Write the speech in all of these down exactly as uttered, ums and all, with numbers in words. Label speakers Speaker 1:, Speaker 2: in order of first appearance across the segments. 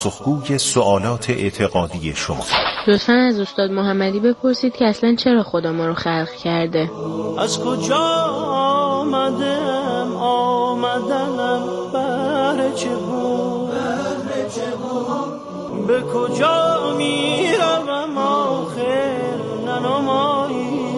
Speaker 1: پاسخگوی سوالات اعتقادی شما.
Speaker 2: لطفاً از استاد محمدی بپرسید که اصلاً چرا خدا ما رو خلق کرده.
Speaker 3: از کجا آمدم آمدنم بهر چه بود بهر چه بود به کجا میروم آخر ننمایی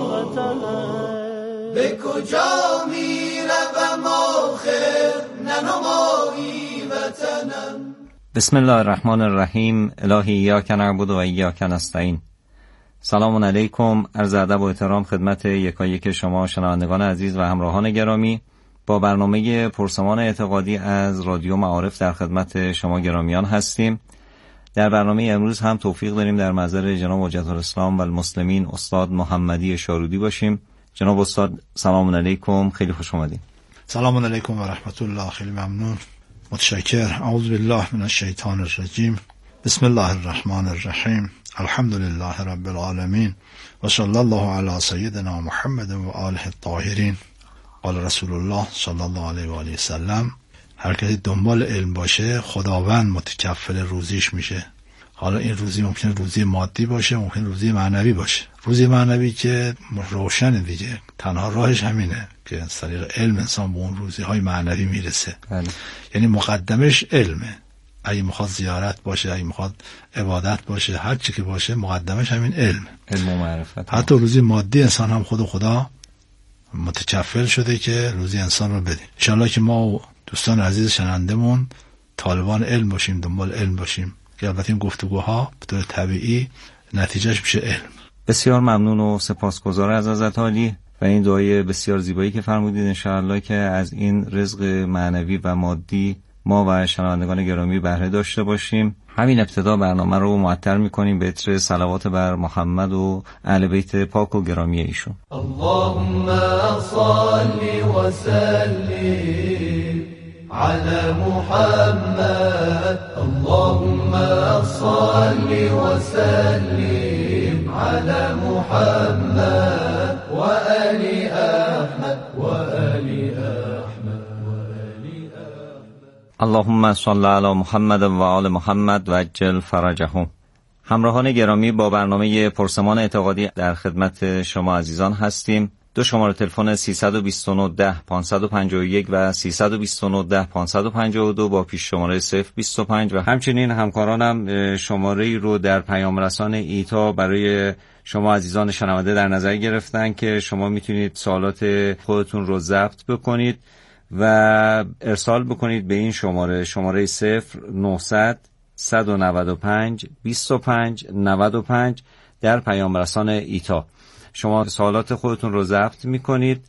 Speaker 3: وطنم به کجا میروم آخر ننمایی وطنم.
Speaker 4: بسم الله الرحمن الرحیم. الهی ایاک نعبد و ایاک نستعین. سلام علیکم، عرض ادب و احترام خدمت یکایک شما شنوندگان عزیز و همراهان گرامی. با برنامه پرسمان اعتقادی از رادیو معارف در خدمت شما گرامیان هستیم. در برنامه امروز هم توفیق داریم در محضر جناب حجت الاسلام و المسلمین استاد محمدی شارودی باشیم. جناب استاد سلام علیکم، خیلی خوش آمدید.
Speaker 5: سلام علیکم و رحمت الله، خیلی ممنون، متشکر. اعوذ بالله من الشیطان الرجیم. بسم الله الرحمن الرحیم. الحمد لله رب العالمین و صلی الله علی سیدنا محمد و آله الطاهرین. قال رسول الله صلی الله علیه و آله و سلم: هر کسی دنبال علم باشه خداوند متکفل روزیش میشه. حالا این روزی ممکنه روزی مادی باشه، ممکنه روزی معنوی باشه. روزی معنوی که روشنه دیگه، تنها راهش همینه که از طریق علم انسان به اون روزی های معنوی میرسه. بله. یعنی مقدمش علمه. اگه میخواد زیارت باشه، اگه میخواد عبادت باشه، هر چی که باشه مقدمش همین علم، علم و معرفت. حتی روزی مادی انسان هم خود خدا متکفل شده که روزی انسان رو بده. انشالله که ما و دوستان عزیز شنوندمون طالبان علم باشیم، دنبال علم باشیم، که البته این گفتگوها به طور طبیعی نتیجهش میشه علم.
Speaker 4: بسیار ممنون و سپاسگزار از حضرت عالی و این دعای بسیار زیبایی که فرمودید. انشاءالله که از این رزق معنوی و مادی ما و شنوندگان گرامی بهره داشته باشیم. همین ابتدا برنامه رو معطر می‌کنیم به عطر صلوات بر محمد و اهل بیت پاک و گرامی ایشون.
Speaker 3: اللهم صل و سلم على محمد. اللهم صل و سلم على محمد و آل احمد و آل احمد و آل احمد.
Speaker 4: اللهم صل علی محمد و آل محمد و عجل فرجهم. همراهان گرامی، با برنامه پرسمان اعتقادی در خدمت شما عزیزان هستیم. دو شماره تلفن سیصد و بیست و نه ده پانصد و پنجاه و یک و سیصد و بیست و نه ده پانصد و پنجاه و دو با پیش شماره صفر بیست و پنج و همچنین همکارانم شماره رو در پیام رسان ایتا برای شما عزیزان شنونده در نظر گرفتن که شما میتونید سوالات خودتون رو ضبط بکنید و ارسال بکنید به این شماره، شماره صفر نهصد صد و نود و پنج بیست و پنج نود و پنج در پیام رسان ایتا. شما سوالات خودتون رو ضبط میکنید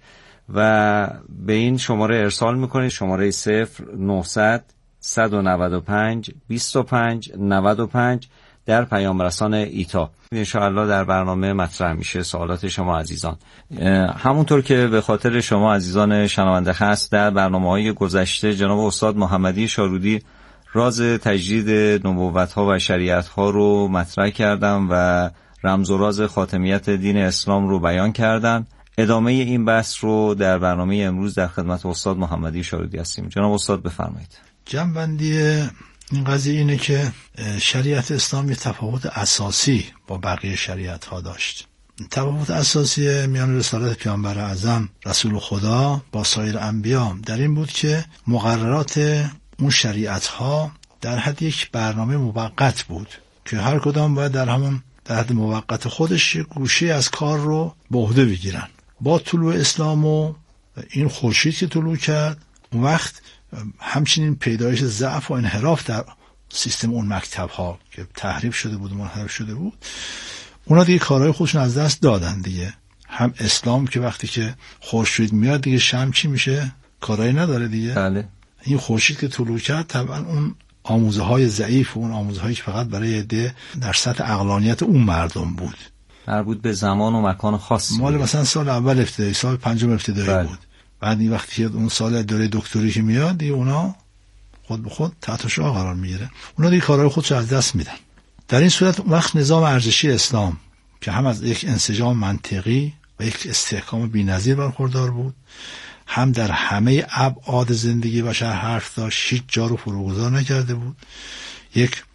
Speaker 4: و به این شماره ارسال میکنید، شماره صفر نهصد صد و نود و پنج بیست و پنج نود و پنج در پیام رسان ایتا. انشاءالله در برنامه مطرح میشه سوالات شما عزیزان. همونطور که به خاطر شما عزیزان شنونده هست، در برنامه‌های گذشته جناب استاد محمدی شارودی راز تجدید نبوت‌ها و شریعت‌ها رو مطرح کردم و رمز و راز خاتمیت دین اسلام رو بیان کردن. ادامه این بحث رو در برنامه امروز در خدمت استاد محمدی شارودی هستیم. جناب استاد بفرمایید.
Speaker 5: جنبندی این قضیه اینه که شریعت اسلام یه تفاوت اساسی با بقیه شریعت ها داشت. تفاوت اساسی میان رسالت پیامبر اعظم رسول خدا با سایر انبیا در این بود که مقررات اون شریعت ها در حد یک برنامه موقت بود که هر کدام باید در همون در حد موقت خودش گوشه از کار رو به عهده بگیرن. با طلوع اسلام و این خورشید که طلوع کرد، اون وقت همچنین پیدایش ضعف و انحراف در سیستم اون مکتب ها که تحریف شده بود و منحرف شده بود، اونا دیگه کارهای خودشون از دست دادن دیگه. هم اسلام که وقتی که خورشید میاد دیگه شمع چی میشه؟ کارایی نداره دیگه.
Speaker 4: بله.
Speaker 5: این خورشید که طلوع کرد طبعا اون آموزه های ضعیف و اون آموزه هایی که فقط برای عده در سطح عقلانیت اون مردم بود،
Speaker 4: مربوط به زمان و مکان خاص،
Speaker 5: مال مثلا سال اول ابتدایی، سال پنجم ابتدایی بله. بود. بعد این وقتی که اون سال دوره دکتری که میاد دیگه اونا خود به خود تحت شعار قرار میگیره، اونا دیگه کارهای خودش از دست میدن. در این صورت وقت نظام ارزشی اسلام که هم از یک انسجام منطقی و یک استحکام بی‌نظیر برخوردار بود، هم در همه ابعاد زندگی بشر حرف داشت، هیچ جا رو فروگذار نکرده بود، یک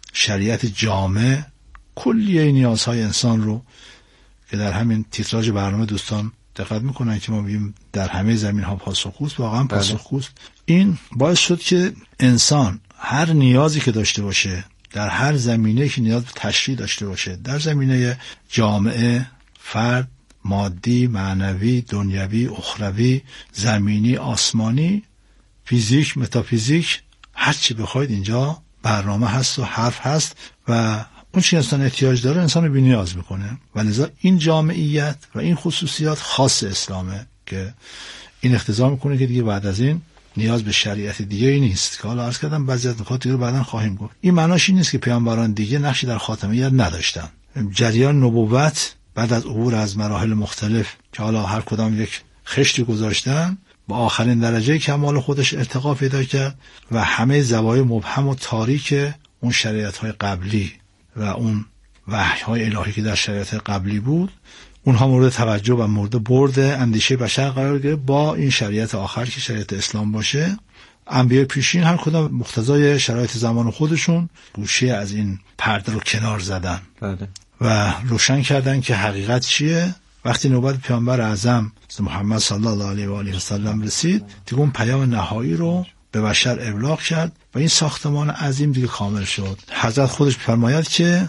Speaker 5: شریعت جامع کلیه نیازهای انسان رو که در همین تیتراژ برنامه دوستان دقت میکنن که ما میگیم در همه زمین ها پاسخگوست، واقعا پاسخگوست. این باعث شد که انسان هر نیازی که داشته باشه در هر زمینه که نیاز به تشریع داشته باشه، در زمینه جامعه، فرد، مادی، معنوی، دنیوی، اخروی، زمینی، آسمانی، فیزیک، متافیزیک، هر چی بخواید اینجا برنامه هست و حرف هست و اون چی انسان احتیاج داره انسان رو بی‌نیاز میکنه. و لذا این جامعیت و این خصوصیات خاص اسلامه که این اقتضا میکنه که دیگه بعد از این نیاز به شریعت دیگه ای نیست که حالا عرض کردم بعضی از نکات دیگه رو بعداً خواهیم گفت. این معناش این نیست که پیامبران دیگه نقشی در خاتمیت نداشتن. جریان نبوت بعد از عبور از مراحل مختلف که حالا هر کدام یک خشتی گذاشتن با آخرین درجه کمال خودش ارتقا پیدا کرد و همه زوایای مبهم و تاریک اون شریعت‌های قبلی و اون وحی‌های الهی که در شریعت قبلی بود اونها مورد توجه و مورد برد اندیشه بشر قرار گرفت با این شریعت آخر که شریعت اسلام باشه. انبیاء پیشین هر کدام مقتضای شرایط زمان خودشون گوشه از این پرده رو کنار زدن
Speaker 4: بله.
Speaker 5: و روشن کردن که حقیقت چیه. وقتی نوبت پیامبر اعظم محمد صلی الله علیه و آله و سلم رسید دیگه اون پیام نهایی رو به بشر ابلاغ کرد و این ساختمان عظیم دیگه کامل شد. حضرت خودش فرماید که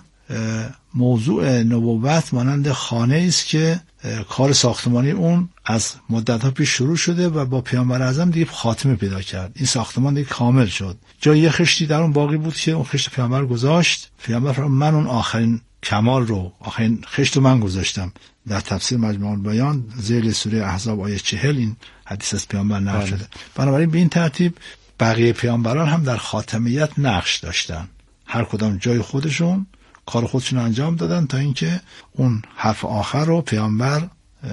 Speaker 5: موضوع نبوت مانند خانه است که کار ساختمانی اون از مدت‌ها پیش شروع شده و با پیامبر اعظم دیگه خاتمه پیدا کرد. این ساختمان دیگه کامل شد. جای یه خشتی در اون باقی بود که اون خشت پیامبر گذاشت. پیامبر فرمود من اون آخرین کمال رو آخرین خشت رو من گذاشتم. در تفسیر مجموع البیان ذیل سوره احزاب آیه چهل این حدیث از پیامبر نقل شده. بنابراین به این ترتیب بقیه پیامبران هم در خاتمیت نقش داشتن. هر کدام جای خودشون کار خودشون انجام دادن تا اینکه اون حرف آخر رو پیامبر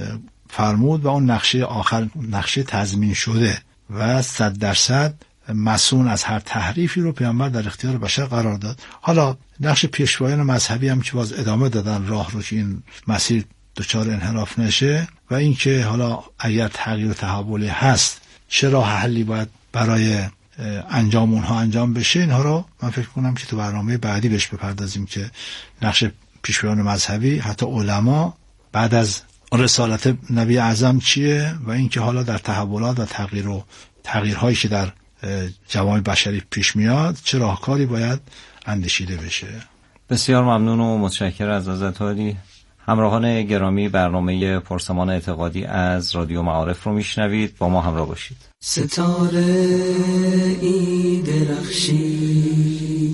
Speaker 5: فرمود و اون نقشه آخر نقشه تضمین شده و صد درصد مسئول از هر تحریفی رو پیامبر در اختیار بشر قرار داد. حالا نقش پیشوایان مذهبی هم که باز ادامه دادن راه رو که این مسیر دچار انحراف نشه و اینکه حالا اگر تغییر و تحولی هست چه راه حلی باید برای انجام اونها انجام بشه، اینها رو من فکر کنم که تو برنامه بعدی بهش بپردازیم که نقش پیشوایان مذهبی حتی علما بعد از رسالت نبی اعظم چیه و اینکه حالا در تحولات و تغییر و تغییرهایی که در جوامع بشری پیش میاد چه راهکاری باید اندیشیده بشه.
Speaker 4: بسیار ممنون و متشکرم از حضرت عالی. همراهان گرامی برنامه پرسمان اعتقادی از رادیو معارف رو میشنوید، با ما همراه باشید.
Speaker 3: ستاره ای درخشی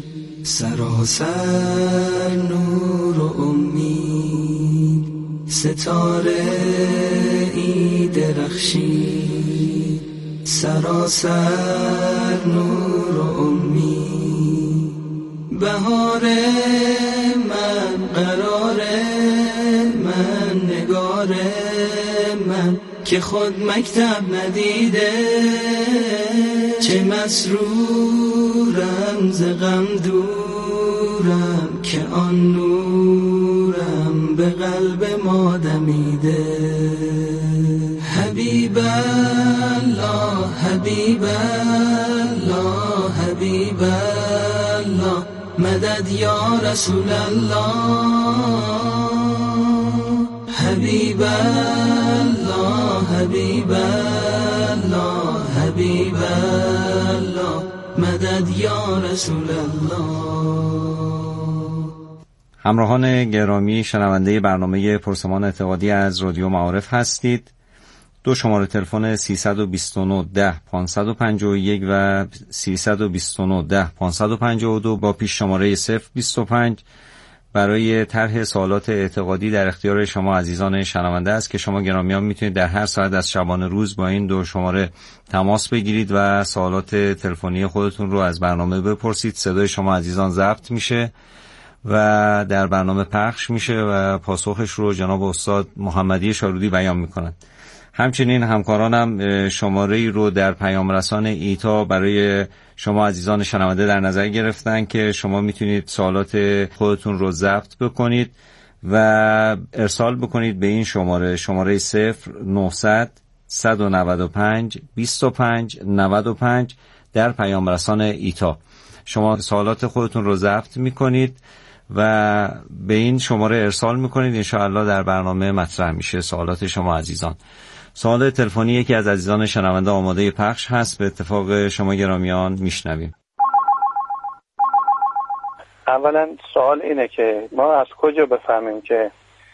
Speaker 3: سراسر نور و امید، ستاره ای درخشی سراسر نور و امید، بهار من قرار من نگار من که خود مکتب ندیده، چه مسرورم ز غم دورم که آن نورم به قلب ما دمیده. حبیب الله حبیب الله حبیب الله مدد یا رسول الله، حبیب الله حبیب الله حبیب الله مدد یا رسول الله.
Speaker 4: همراهان گرامی شنونده برنامه پرسمان اعتقادی از رادیو معارف هستید. دو شماره تلفن سیصد و بیست و نه ده پانصد و پنجاه و یک و سیصد و بیست و نه ده پانصد و پنجاه و دو با پیش شماره صفر بیست و پنج برای طرح سوالات اعتقادی در اختیار شما عزیزان شنونده است که شما گرامیان میتونید در هر ساعت از شبانه روز با این دو شماره تماس بگیرید و سوالات تلفنی خودتون رو از برنامه بپرسید. صدای شما عزیزان ضبط میشه و در برنامه پخش میشه و پاسخش رو جناب استاد محمدی شارودی بیان میکنند. همچنین همکارانم شماره‌ای رو در پیام رسان ایتا برای شما عزیزان شنونده در نظر گرفتن که شما میتونید سوالات خودتون رو ضبط بکنید و ارسال بکنید به این شماره، شماره صفر نهصد صد و نود و پنج بیست و پنج نود و پنج در پیام رسان ایتا. شما سوالات خودتون رو ضبط میکنید و به این شماره ارسال میکنید، انشاءالله در برنامه مطرح میشه سوالات شما عزیزان. سوال تلفنی یکی از عزیزان شنونده آماده پخش هست، به اتفاق شما گرامیان میشنویم.
Speaker 6: اولا سوال اینه که ما از کجا بفهمیم که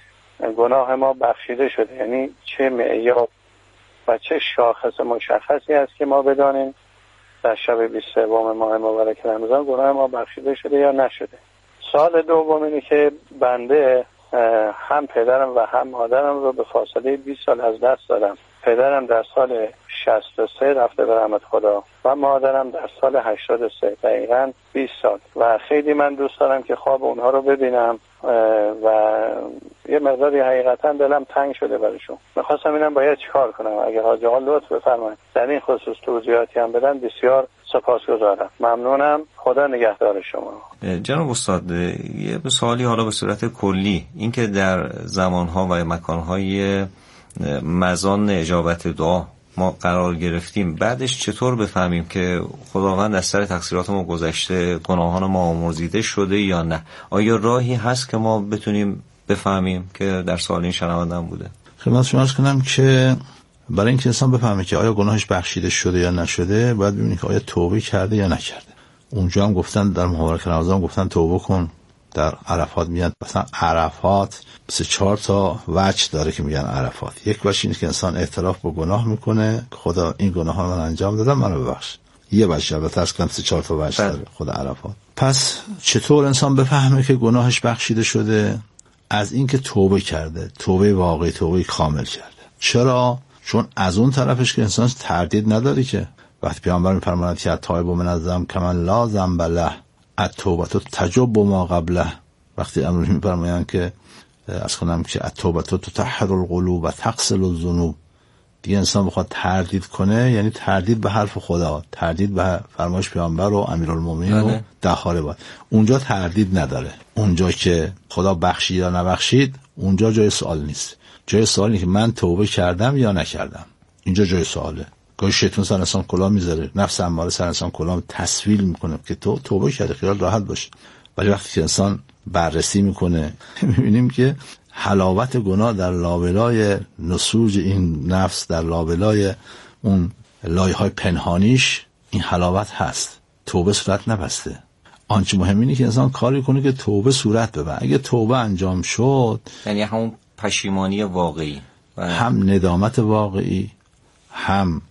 Speaker 6: گناه ما بخشیده شده؟ یعنی چه معیار و چه شاخص مشخصی است که ما بدانیم در شب بیست و سوم ماه مبارک رمضان گناه ما بخشیده شده یا نشده؟ سوال دوم اینه که بنده هم پدرم و هم مادرم رو به فاصله بیست سال از دست دادم. پدرم در سال شصت و سه رفته به رحمت خدا و مادرم در سال هشتاد و سه، دقیقاً بیست سال. و خیلی من دوست دارم که خواب اونها رو ببینم و یه مقداری حقیقتا دلم تنگ شده براشون. میخواستم اینم باید چیکار کنم؟ اگه حاج آقا لطف بفرمایید در این خصوص توضیحاتی هم بدن بسیار سپاسگزارم. ممنونم. خدا نگهدار شما.
Speaker 4: جناب استاد، یه سوالی حالا به صورت کلی، اینکه در زمانها و مکانهای مزان اجابت دعا ما قرار گرفتیم، بعدش چطور بفهمیم که خداوند از سر تقصیرات ما گذشته، گناهان ما آمرزیده شده یا نه؟ آیا راهی هست که ما بتونیم بفهمیم که در سوال این شنوندم بوده؟
Speaker 5: خدمت شما عرض کنم که برای اینکه انسان بفهمه که آیا گناهش بخشیده شده یا نشده، باید ببینیم که آیا توبه کرده یا نکرده. اونجا هم گفتن در مبارک رمضان گفتن توبه کن. در عرفات میگن مثلا عرفات سه چهار تا وجه داره که میگن عرفات. یک وجه اینه که انسان اعتراف با گناه میکنه، خدا این گناه ها من انجام دادم منو ببخش. یه وجه، البته از کنم سه چهار تا وجه داره خدا عرفات. پس چطور انسان بفهمه که گناهش بخشیده شده؟ از اینکه توبه کرده، توبه واقعی، توبه کامل کرده. چرا؟ چون از اون طرفش که انسان تردید نداره که وقتی پیامبر میفرماید که التائب من الذنب کمن لا ذنب له التوبه تجب ما قبله، وقتی امر میفرمایند که از کنم که التوبه تطهر القلوب و تغسل الذنوب، دیگه انسان بخواد تردید کنه یعنی تردید به حرف خدا، تردید به فرمایش پیامبر و امیرالمومنین و دهاره بود. اونجا تردید نداره. اونجا که خدا بخشید یا نبخشید اونجا جای سوال نیست. جای سوال اینه که من توبه کردم یا نکردم. اینجا جای سواله. گاهی شیطان سر انسان کلاه میذاره، نفس اماره سر انسان کلاه تسویل میکنه که تو توبه کردی، خیال راحت باشه. ولی وقتی که انسان بررسی میکنه میبینیم که حلاوت گناه در لابلای نسوج این نفس، در لابلای اون لایه‌های پنهانیش این حلاوت هست. توبه صورت نبسته. آنچه مهم اینه که انسان کاری کنه که توبه صورت ببره. اگه توبه انجام شد
Speaker 4: یعنی همون پشیمانی واقعی،
Speaker 5: هم ندامت واقعی، هم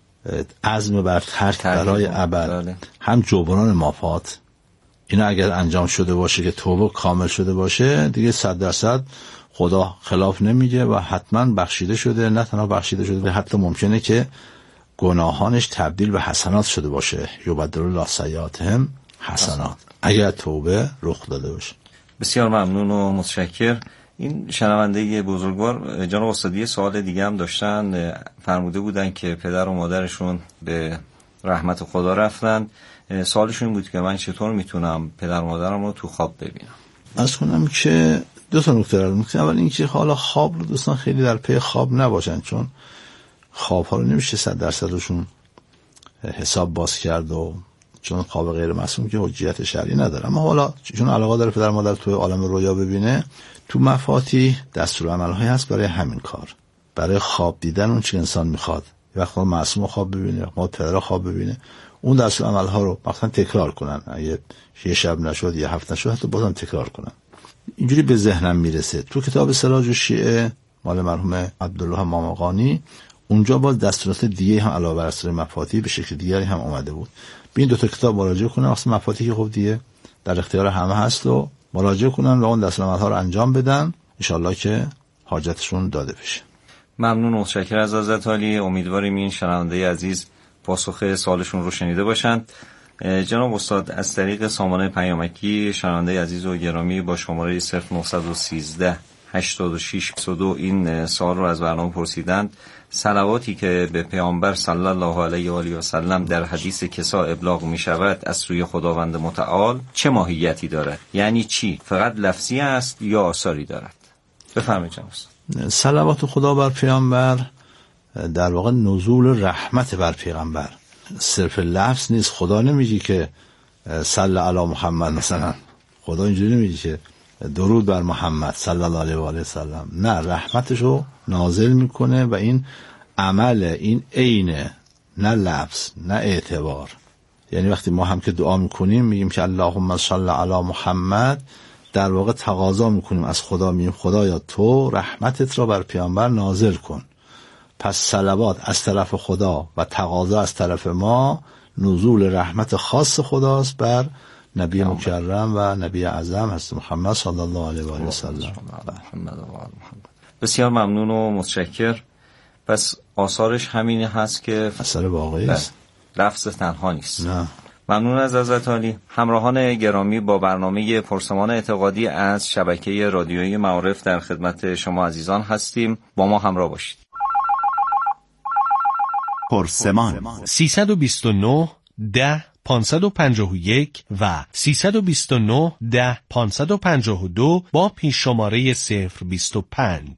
Speaker 5: عزم بر ترک برای ابد، هم جبران مافات. اینا اگر انجام شده باشه که توبه کامل شده باشه، دیگه صد درصد خدا خلاف نمیگه و حتما بخشیده شده. نه تنها بخشیده شده، حتی ممکنه که گناهانش تبدیل به حسنات شده باشه. یبدل الله سیئاتهم حسنات، اگر توبه رخ داده باشه.
Speaker 4: بسیار ممنون و متشکر. این شنونده بزرگوار جناب استادی سوال دیگه هم داشتن، فرموده بودن که پدر و مادرشون به رحمت خدا رفتن. سوالشون این بود که من چطور میتونم پدر و مادرم رو تو خواب ببینم؟
Speaker 5: از کنم که دو تا نکته رو میگم. اول اینکه حالا خواب رو دوستان خیلی در پی خواب نباشن، چون خواب ها رو نمیشه صد درصدشون حساب باز کرد و چون خواب غیر معصوم که حجیت شرعی نداره. اما حالا چون علاقه داره پدر مادر تو عالم رویا ببینه، تو مفاتیح دستور عمل‌هایی هست برای همین کار، برای خواب دیدن اون چه انسان میخواد. یه وقت معصوم خواب ببینه، ما پدر خواب ببینه، اون دستور عمل‌ها رو مثلا تکرار کنن. اگه یه شب نشد یا هفت نشد حتی بازم تکرار کنن. اینجوری به ذهنم میرسه. تو کتاب سراج الشیعه مال مرحوم عبدالله مامقانی، اونجا باز دستورات دیگه هم علاوه بر دستور مفاتیح به شکل دیگری هم اومده بود. به این دو تا کتاب مراجعه کنن. اصلا مفاتیح خب دیگه در اختیار همه هست و مراجعه کنن و اون دستورالعمل‌ها رو انجام بدن، ان شاءالله که حاجتشون داده بشه.
Speaker 4: ممنون و متشکرم از حضرت عالی. امیدواریم این شنونده عزیز پاسخ سوالشون رو شنیده باشند. جناب استاد، از طریق سامانه پیامکی شنونده عزیز و گرامی با شماره صفر نه یک سه هشتاد و شش بیست و دو این سوال رو از برنامه پرسیدند. صلواتی که به پیامبر صلی الله علیه و آله و سلم در حدیث کسا ابلاغ می شود از سوی خداوند متعال چه ماهیتی دارد؟ یعنی چی؟ فقط لفظی است یا آثاری دارد؟ بفرمایید جناب استاد.
Speaker 5: صلوات خدا بر پیامبر در واقع نزول رحمت بر پیغمبر، صرف لفظ نیست. خدا نمیگه که صلی علی محمد مثلا. خدا اینجوری نمیگه که درود بر محمد صلی الله علیه و آله وسلم، نه، رحمتشو نازل میکنه و این عمل، این عینه، نه لفظ نه اعتبار. یعنی وقتی ما هم که دعا میکنیم میگیم که اللهم صل علی محمد، در واقع تقاضا میکنیم از خدا، میگیم خدایا تو رحمتت را بر پیامبر نازل کن. پس صلوات از طرف خدا و تقاضا از طرف ما نزول رحمت خاص خداست بر نبی مکرم و نبی اعظم حضرت محمد صلی الله علیه و آله و سلم.
Speaker 4: بسیار ممنون و متشکر. پس آثارش همین هست که
Speaker 5: اثر واقعی است،
Speaker 4: لفظ تنها نیست.
Speaker 5: نه.
Speaker 4: ممنون از حضرت عالی. همراهان گرامی، با برنامه پرسمان اعتقادی از شبکه رادیویی معارف در خدمت شما عزیزان هستیم. با ما همراه باشید.
Speaker 1: پرسمان
Speaker 7: سیصد و بیست و نه ده پانصد و پنجاه و یک و سیصد و بیست و نه ده پانصد و پنجاه و دو با پیش شماره صفر بیست و پنج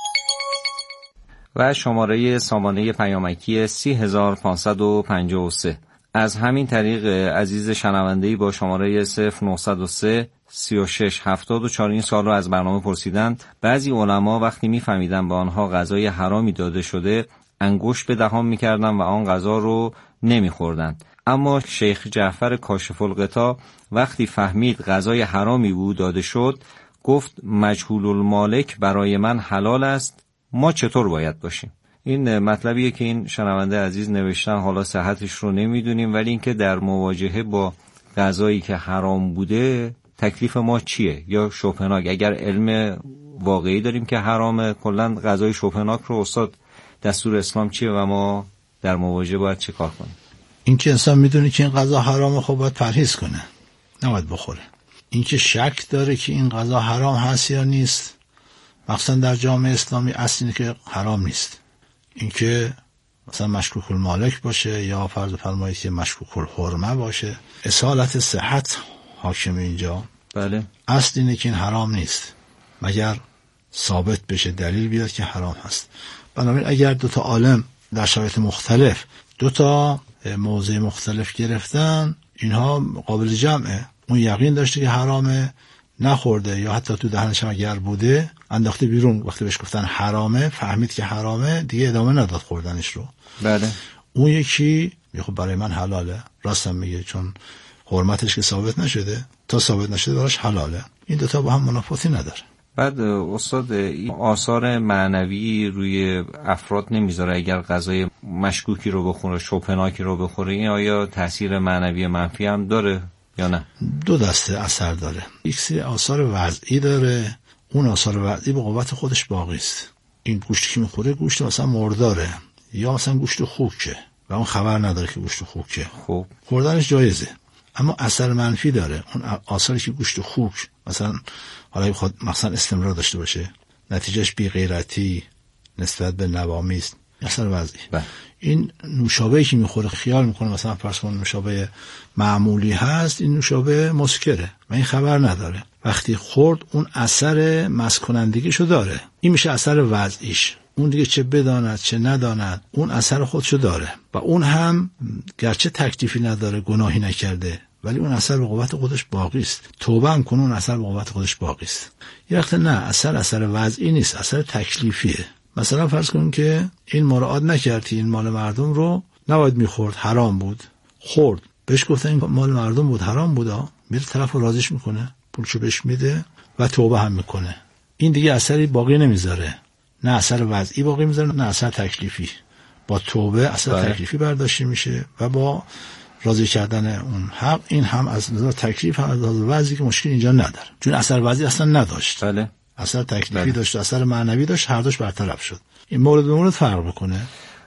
Speaker 4: و شماره سامانه پیامکی سی هزار پانصد و پنجاه و سه. از همین طریق عزیز شنونده‌ای با شماره صفر نهصد و سه سی و شش هفتاد و چهار این سال رو از برنامه پرسیدند. بعضی علما وقتی می‌فهمیدن به آنها غذای حرامی داده شده، انگشت به دهان می‌کردند و آن غذا رو نمی‌خوردند. اما شیخ جعفر کاشف الغطا وقتی فهمید غذای حرامی بود داده شد، گفت مجهول المالک برای من حلال است، ما چطور باید باشیم؟ این مطلبیه که این شنونده عزیز نوشتن، حالا صحتش رو نمیدونیم، ولی اینکه در مواجهه با غذایی که حرام بوده تکلیف ما چیه؟ یا شبهناک، اگر علم واقعی داریم که حرامه، کلا غذای شبهناک رو استاد دستور اسلام چیه و ما در مواجهه باید چه کار کنیم؟
Speaker 5: این که انسان میدونه که این غذا حرامه، خب باید پرهیز کنه، نباید بخوره. این که شک داره که این غذا حرام هست یا نیست، مخصوصا در جامعه اسلامی، اصل اینه که حرام نیست. این که مثلا مشکوک المالک باشه یا فرض فرمایید که مشکوک الحرمه باشه، اصالت صحت حاکم اینجا.
Speaker 4: بله.
Speaker 5: اصل اینه که این حرام نیست مگر ثابت بشه، دلیل بیاد که حرام هست. بنابراین اگر دو تا عالم در شرایط مختلف دو تا موضع مختلف گرفتن، اینها قابل جمعه. اون یقین داشته که حرامه، نخورده، یا حتی تو دهنش هم اگر بوده انداخته بیرون، وقتی بهش گفتن حرامه فهمید که حرامه، دیگه ادامه نداد خوردنش رو.
Speaker 4: بله.
Speaker 5: اون یکی خب برای من حلاله، راستم میگه، چون حرمتش که ثابت نشده، تا ثابت نشده براش حلاله. این دوتا با هم منافاتی نداره.
Speaker 4: بعد استاد این آثار معنوی روی افراد نمیذاره اگر غذای مشکوکی رو بخوره، شبهناکی رو بخوره، این آیا تاثیر معنوی منفی هم داره یا نه؟
Speaker 5: دو دسته اثر داره. یک سری آثار وضعی داره، اون آثار وضعی به قوت خودش باقی است. این گوشتی که میخوره گوشت مثلا مرداره یا مثلا گوشت خوکه و اون خبر نداره که گوشت خوکه،
Speaker 4: خب
Speaker 5: خوردنش جایزه. اما اثر منفی داره. اون آثاری که گوشت خوک مثلا حالا بخواد مثلا استمرار داشته باشه، نتیجهش بی غیرتی نسبت به نوامی است، اثر وضعی. این نوشابه‌ای که میخوره خیال میکنه مثلا فرض کن نوشابه معمولی هست، این نوشابه مسکره و این خبر نداره. وقتی خورد اون اثر مست کنندگیشو داره. این میشه اثر وضعیش. اون دیگه چه بداند چه نداند، اون اثر خودشو داره و اون هم گرچه تکلیفی نداره، گناهی نکرده، ولی اون اثر به قوت خودش باقی است. توبه هم کنه، اون اثر به قوت خودش باقی است. یه وقت نه، اثر اثر وضعی نیست، اثر تکلیفیه. مثلا فرض کن که این مراعات نکردی، این مال مردم رو نباید میخورد، حرام بود، خورد، بهش گفتن این مال مردم بود، حرام بودا، میره طرف رو راضیش میکنه، پولشو بهش میده و توبه هم میکنه. این دیگه اثری باقی نمیذاره، نه اثر وضعی باقی میذاره نه اثر تکلیفی. با توبه اثر باره. تکلیفی برداشته میشه و با راضی کردن اون حق، این هم از نظر تکلیف هم از نظر وضعی که مشکل اینجا نداره، چون اثر وضعی اصلا نداشت.
Speaker 4: بله.
Speaker 5: اثر تکلیفی بله. داشت، اثر معنوی داشت، هر دوش برطرف شد. این مورد به مورد فرق بکنه.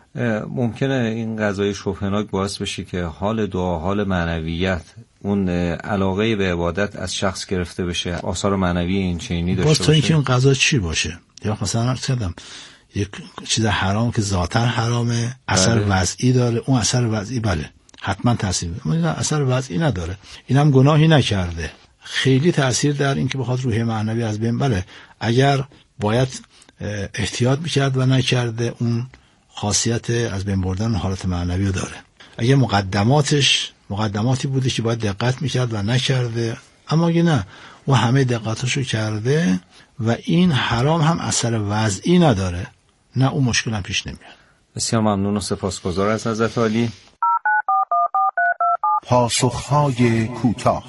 Speaker 4: ممکنه این غذای شبهناک باعث بشه که حال دعا، حال معنویت، اون علاقه به عبادت از شخص گرفته بشه، آثار معنوی این چنینی داشته باشه.
Speaker 5: باز تا اینکه اون غذا چی باشه، یا مثلا کردم یک چیز حرام که ذاتاً حرامه، اثر بله. وضعی داره، اون اثر وضعی بله حتما تاثیر میده، اثر وضعی نداره، اینم گناهی نکرده، خیلی تاثیر در این که بخواد روح معنوی از بین بره. اگر باید احتیاط میکرد و نکرده، اون خاصیت از بین بردن حالت معنوی رو داره. اگر مقدماتش مقدماتی بوده که باید دقت میکرد و نکرده، اما اگه نه او همه دقتاشو کرده و این حرام هم اثر وضعی نداره، نه اون مشکل هم پیش نمیاد.
Speaker 4: بسیار ممنون و سپاسگزار از حضرت عالی.
Speaker 1: پاسخهای کوتاه.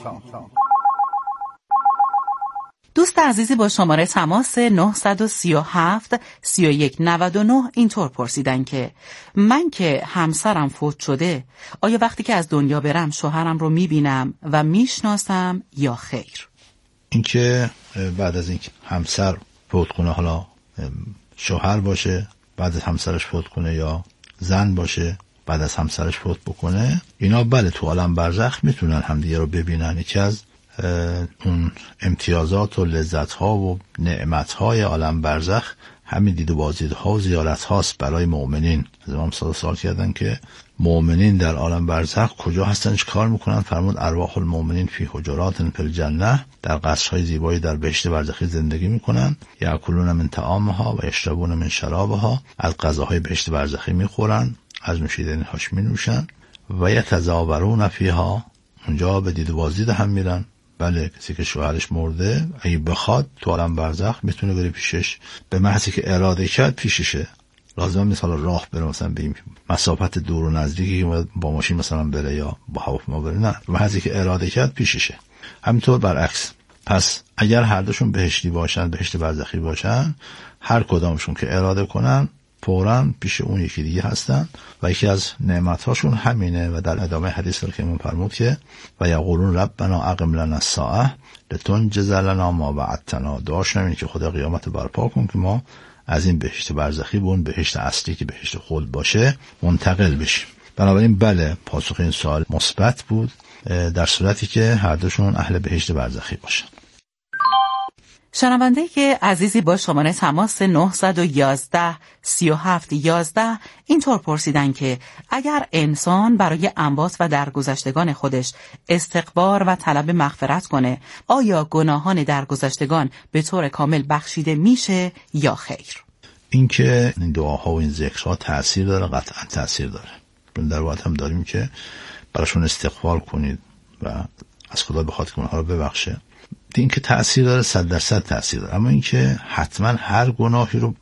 Speaker 8: دوست عزیزی با شماره تماس نه سه هفت سه یک نه نه اینطور پرسیدن که من که همسرم فوت شده، آیا وقتی که از دنیا برم شوهرم رو میبینم و میشناسم یا خیر؟
Speaker 5: اینکه بعد از اینکه همسر فوت کنه، حالا شوهر باشه بعد از همسرش فوت کنه یا زن باشه بعد از همسرش فوت بکنه، اینا بله تو عالم برزخ میتونن همدیگه رو ببینن. یکی از اون امتیازات و لذت‌ها و نعمت‌های عالم برزخ همین دید و بازدیدها و زیارت‌هاست برای مؤمنین. از امام صادق سوال کردن که مؤمنین در عالم برزخ کجا هستن، چه کار میکنن؟ فرمود ارواح المؤمنین فی حجرات فی الجنه، در قصرهای زیبایی در بهشت برزخی زندگی میکنن. یاکلون من طعامها و یشربون من شرابها، از غذاهای بهشت برزخی میخورن، از نوشیدنی‌هاش مینوشن. و یتزاورون فیها، اونجا به دید و بازدید هم میرن. بله کسی که شوهرش مرده اگه بخواد تو عالم برزخ میتونه بره پیشش، به محضی که اراده کرد پیششه. لازم نیست حالا راه بره، مثلا به مسافت دور و نزدیکی با ماشین مثلا بره یا با هواپیما بره، نه، به محضی که اراده کرد پیششه. همینطور برعکس. پس اگر هر دوشون بهشتی باشن، بهشت برزخی باشن، هر کدامشون که اراده کنن فوراً پیش اون یکی دیگه هستن و یکی از نعمت‌هاشون همینه. و در ادامه حدیث رو که من فرمود که و یقولون ربنا اقم لنا الساعه لتنجز لنا ما وعدتنا، دعاش نمینه که خدا قیامت برپا کن که ما از این بهشت برزخی به اون بهشت اصلی که بهشت خلد باشه منتقل بشیم. بنابراین بله پاسخ این سوال مثبت بود در صورتی که هر دوشون اهل بهشت برزخی باشن.
Speaker 8: شنونده که عزیزی با شماره تماس نه یک یک سه هفت یک یک اینطور پرسیدن که اگر انسان برای اموات و درگذشتگان خودش استغفار و طلب مغفرت کنه، آیا گناهان درگذشتگان به طور کامل بخشیده میشه یا خیر؟
Speaker 5: اینکه این دعاها و این ذکرها تأثیر داره، قطعا تأثیر داره. در واقع هم داریم که براشون استغفار کنید و از خدا بخواد که اونها رو ببخشه. این که تأثیر داره، صد درصد تأثیر داره. اما این که حتما هر گناهی رو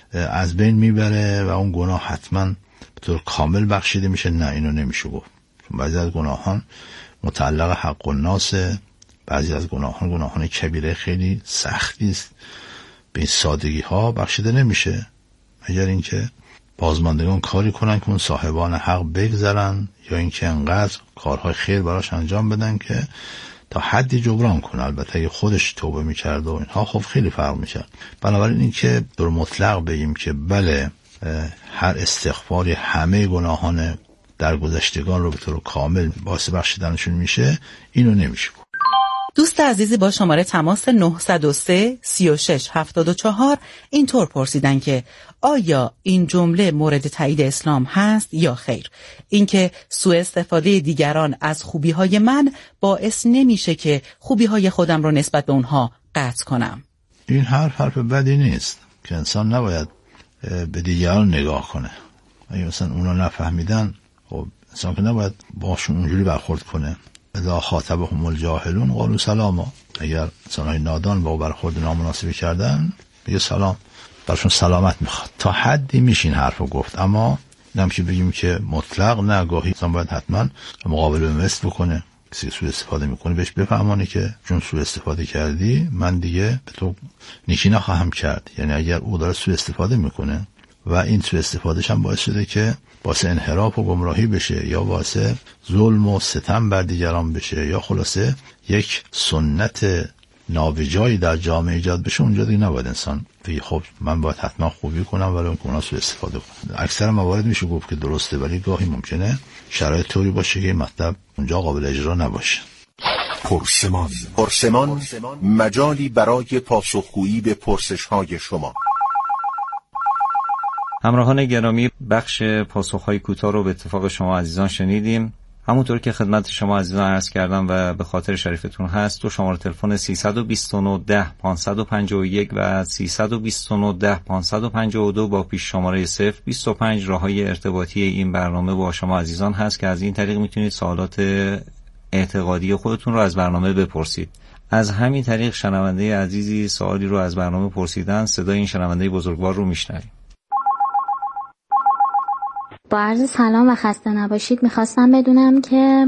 Speaker 5: از بین میبره و اون گناه حتما به طور کامل بخشیده میشه، نه، اینو نمیشه گفت. چون بعضی از گناهان متعلق حق الناس، بعضی از گناهان گناهان کبیره خیلی سختی است، به این سادگی ها بخشیده نمیشه، مگر اینکه بازماندگان کاری کنن که اون صاحبان حق بگذرن، یا اینکه انقدر کارهای خیر براش انجام بدن که تا حدی جبران کنه. البته اگه خودش توبه میکرد و اینها خب خیلی فرق میکرد. بنابراین این که در مطلق بگیم که بله هر استغفاری همه گناهان درگذشتگان رو به طور کامل باعث بخشیدنشون میشه، اینو نمیشه.
Speaker 8: دوست عزیزی با شماره تماس نه صفر سه سه شش هفت چهار اینطور پرسیدن که آیا این جمله مورد تایید اسلام هست یا خیر؟ اینکه سوء استفاده دیگران از خوبی‌های من باعث نمیشه که خوبی‌های خودم رو نسبت به اونها قطع کنم.
Speaker 5: این حرف حرف بدی نیست که انسان نباید به دیگران نگاه کنه. اگه مثلا اونا نفهمیدن، خب انسان که نباید باشون اونجوری برخورد کنه. اذا خاطبهم الجاهلون قالوا سلاما، اگر انسان‌های نادان با برخورد نامناسبی کردن بگه سلام، برشون سلامت میخواد. تا حدی میشین حرفو گفت، اما نمیشه بگیم که مطلق نه. گاهی انسان باید حتما مقابله به مثل بکنه. کسی سوء استفاده میکنه بهش بفهمانه که چون سوء استفاده کردی من دیگه به تو نیکی نخواهم کرد. یعنی اگر او داره سوء استفاده میکنه و این سوء استفادهش هم باعث شده که باعث انحراف و گمراهی بشه، یا باعث ظلم و ستم بر دیگران بشه، یا خلاصه یک سنت نابجایی در جامعه ایجاد بشه، اونجا دیگه نباید انسان بگه خب من باید حتما خوبی کنم ولی اون که اونا سوء استفاده کنم. اکثر موارد میشه گفت که درسته، ولی گاهی ممکنه شرایط طوری باشه که مطلب اونجا قابل اجرا نباشه.
Speaker 1: پرسمان پرسمان مجالی برای پاسخگویی به پرسش‌های شما.
Speaker 4: همراهان گرامی، بخش پاسخ‌های کوتاه رو به اتفاق شما عزیزان شنیدیم همونطور که خدمت شما عزیزان عرض کردم و به خاطر شریفتون هست، تو شماره تلفن سیصد و بیست و نه ده پانصد و پنجاه و یک و سیصد و بیست و نه ده پانصد و پنجاه و دو با پیش شماره صفر بیست و پنج راههای ارتباطی این برنامه با شما عزیزان هست که از این طریق میتونید سوالات اعتقادی خودتون رو از برنامه بپرسید. از همین طریق شنونده عزیزی سوالی رو از برنامه پرسیدن، صدای این شنونده بزرگوار رو میشنویم.
Speaker 9: با عرض سلام و خسته نباشید، میخواستم بدونم که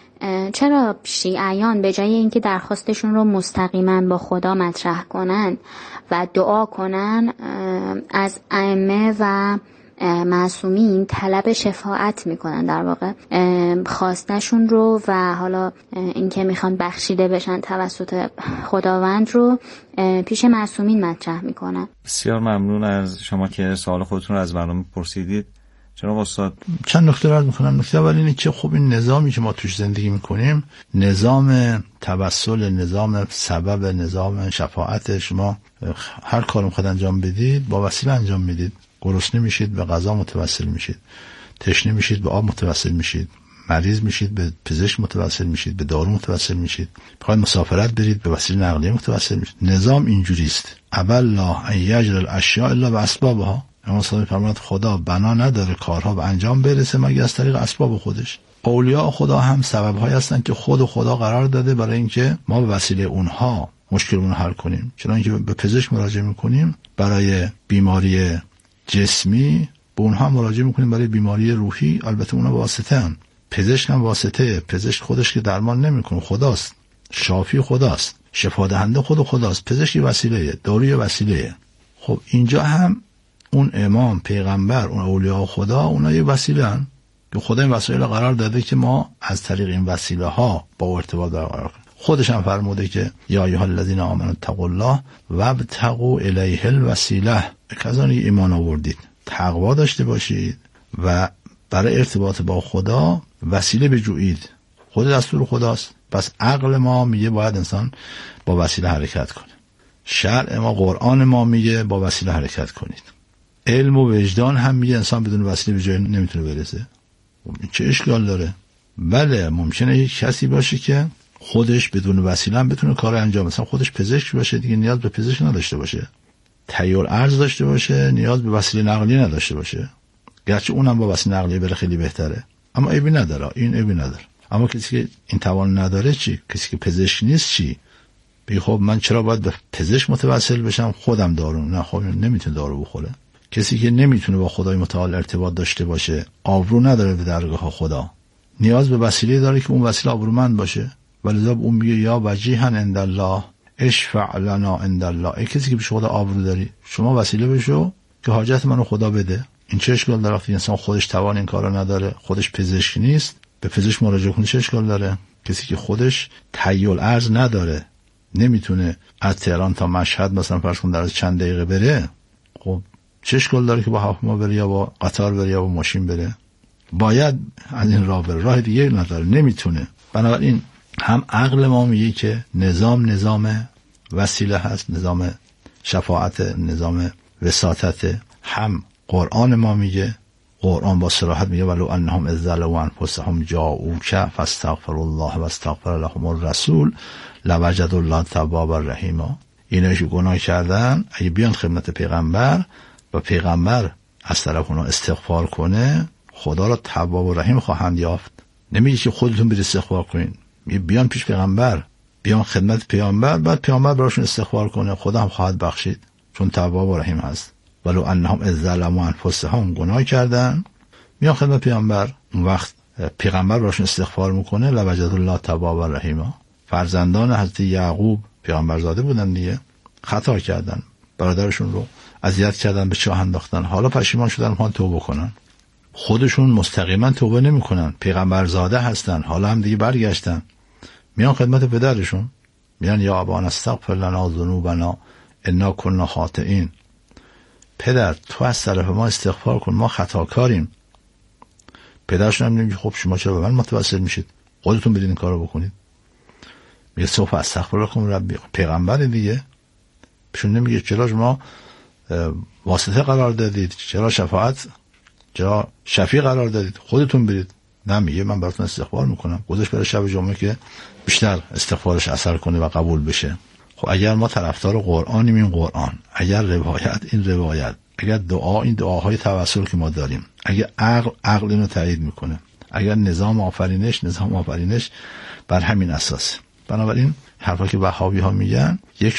Speaker 9: چرا شیعیان به جای اینکه درخواستشون رو مستقیما با خدا مطرح کنن و دعا کنن، از ائمه و معصومین طلب شفاعت میکنن، در واقع خواستشون رو و حالا اینکه میخوان بخشیده بشن توسط خداوند رو پیش معصومین مطرح میکنن.
Speaker 4: بسیار ممنون از شما که سوال خودتون رو از برنامه پرسیدید. جناب استاد،
Speaker 5: چند نکته رو عرض می‌کنم. نکته اول اینه که خب این نظامی که ما توش زندگی می‌کنیم، نظام توسل، نظام سبب، نظام شفاعت، شما هر کاری می‌خواید انجام بدید با وسیله انجام میدید. گرسنه میشید به غذا متوسل میشید، تشنه میشید به آب متوسل میشید، مریض میشید به پزشک متوسل میشید، به دارو متوسل میشید، میخواید مسافرت برید به وسیله نقلیه متوسل میشید. نظام اینجوری است. اول لا ان یجر الاشیاء الا باسبابها. اما صاحب فرمود خدا بنا نداره کارها به انجام برسه مگر از طریق اسباب خودش. اولیاء خدا هم سبب‌هایی هستن که خود خدا قرار داده برای اینکه ما به وسیله اونها مشکلمون رو حل کنیم. چنانکه به پزشک مراجعه میکنیم برای بیماری جسمی، به اونها مراجعه میکنیم برای بیماری روحی. البته اونها واسطه ان، پزشک هم واسطه. پزشک خودش که درمان نمیکنه، خداست، شافی خداست، شفا دهنده خود خداست، پزشکی وسیله، داروی وسیله. خب اینجا هم اون امام، پیغمبر، اون اولیاء خدا، اونا یه وسیله ان که خدا این وسایل قرار داده که ما از طریق این وسیله ها با ارتباط برقرار کنیم. خودش هم فرموده که یا ایها الذین آمنوا اتقوا الله وابتغوا الیه الوسیله، کسانی ایمان آوردید تقوا داشته باشید و برای ارتباط با خدا وسیله بجویید. خود دستور خداست. پس عقل ما میگه باید انسان با وسیله حرکت کنه، شرع ما، قرآن ما میگه با وسیله حرکت کنید، علم و وجدان هم میگه انسان بدون وسیله به جای نمیتونه برسه. این چه اشکال داره؟ بله ممکنه یک کسی باشه که خودش بدون وسیله هم بتونه کار انجام، مثلا خودش پزشک باشه دیگه نیاز به پزشک نداشته باشه، تهیه ارز داشته باشه نیاز به وسیله نقلیه نداشته باشه، گرچه اونم با وسیله نقلیه بره خیلی بهتره، اما عیبی نداره، این عیبی نداره. اما کسی که این توان نداره چی؟ کسی که پزشک نیست چی؟ بگی خب من چرا باید به پزشک متوسل بشم، خودم دارو؟ نه، خب نمیتونه دارو بخوره. کسی که نمیتونه با خدای متعال ارتباط داشته باشه، آبرو نداره به درگاه خدا، نیاز به وسیله داره که اون وسیله آبرومند باشه. ولذا اون میگه یا وجیها عند الله اشفع لنا عند الله. ای کسی که پیش خدا آبرو داری، شما وسیله بشو که حاجت منو خدا بده. این چه اشکال داره وقتی انسان خودش توان این کارو نداره، خودش پزشک نیست، به پزشک مراجعه کنه؟ چه اشکال داره؟ کسی که خودش تهیه ارز نداره، نمیتونه از تهران تا مشهد مثلا فرض کن در چند دقیقه بره، خب چه اشکال داره که با هواپیما بره یا با قطار بره یا با ماشین بره؟ باید از این راه بره، راه دیگه نداره، نمیتونه. بنابراین هم عقل ما میگه که نظام نظام وسیله هست، نظام شفاعت، نظام وساطت، هم قرآن ما میگه، قرآن با صراحت میگه ولو انهم اذ ظلموا انفسهم جاءوک فاستغفروا الله واستغفر لهم الرسول لوجدوا الله توابا رحیما. ایناشو گناه کردن، اگه بیان خدمت پیغمبر و پیغمبر از طرف اونا استغفار کنه، خدا را تواب و رحیم خواهند یافت. نمیگه که خودتون برید استغفار کنین، بیان پیش پیغمبر، بیان خدمت پیغمبر، بعد پیغمبر براشون استغفار کنه، خدا هم خواهد بخشید چون تواب و رحیم هست. ولو انهم اذ ظلموا انفسهم، گناه کردن، میان خدمت پیغمبر، اون وقت پیغمبر براشون استغفار میکنه لوجدوا الله تواب و رحیما. فرزندان حضرت یعقوب پیغمبرزاده بودن دیگه، خطا کردن، برادرشون رو اذیت کردن، به چاه انداختن، حالا پشیمان شدن، میخوان توبه کنن. خودشون مستقیما توبه نمیکنن، پیغمبرزاده هستن، حالا هم دیگه برگشتن، میان خدمت پدرشون، میان یا ابانا استغفر لنا ذنوبنا انا كنا خاطئین. پدر تو از طرف ما استغفار کن، ما خطاکاریم. پدرشون هم نمیگه خب شما چرا به من متوسل میشید، خودتون برید این کارو بکنید. میگه سوف استغفر لكم ربی. پیغمبر دیگه بهشون نمیگه چرا شما واسطه قرار دادید، چرا شفاعت، چرا شفیع قرار دادید، خودتون برید. نه میگه من براتون استغفار میکنم، گذاشت برای شب جمعه که بیشتر استغفارش اثر کنه و قبول بشه. خب اگر ما طرفدار قرآنیم این قرآن، اگر روایت این روایت، اگر دعا این دعاهای توسل که ما داریم، اگر عقل عقل اینو تایید میکنه، اگر نظام آفرینش نظام آفرینش بر همین اساس. بنابراین حرفا که وهابی ها میگن یک